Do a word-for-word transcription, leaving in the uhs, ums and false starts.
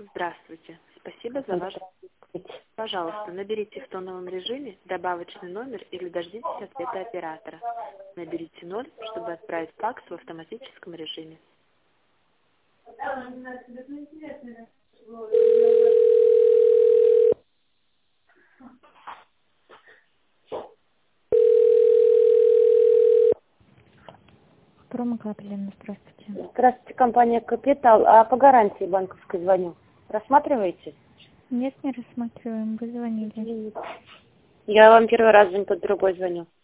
Здравствуйте. Спасибо за ваш... Пожалуйста, наберите в тоновом режиме добавочный номер или дождитесь ответа оператора. Наберите ноль, чтобы отправить факс в автоматическом режиме. Промокапеллина, здравствуйте. Здравствуйте, компания «Капитал». А по гарантии банковской звоню. Рассматриваете? Нет, не рассматриваем. Вы звонили. Я вам первый раз звоню, под другой звоню.